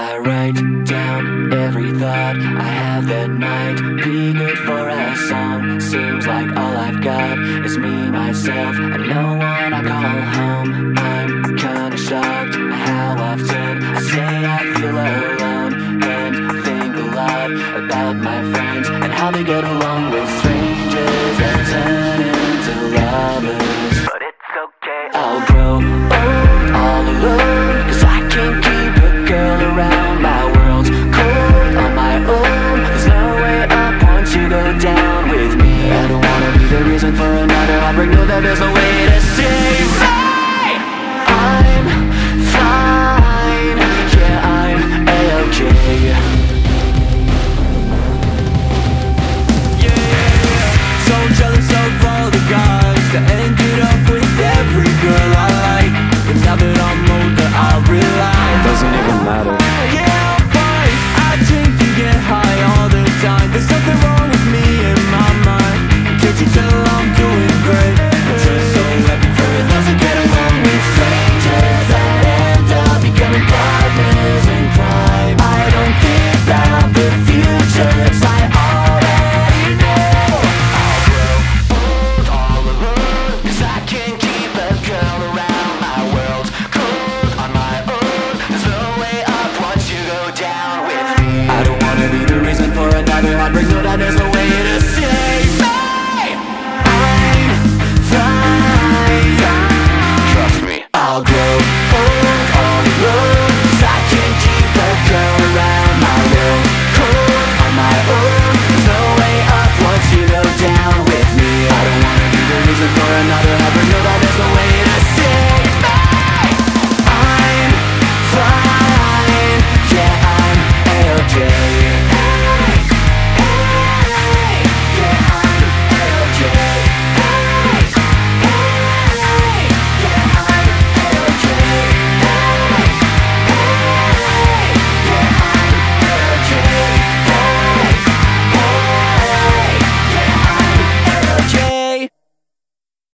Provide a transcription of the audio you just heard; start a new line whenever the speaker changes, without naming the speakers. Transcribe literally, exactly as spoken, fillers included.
I write down every thought I have that might be good for a song. Seems like all I've got is me, myself, and no one I call home. I'm kinda shocked how often I say I feel alone, and think a lot about my friends and how they get along with strangers at times.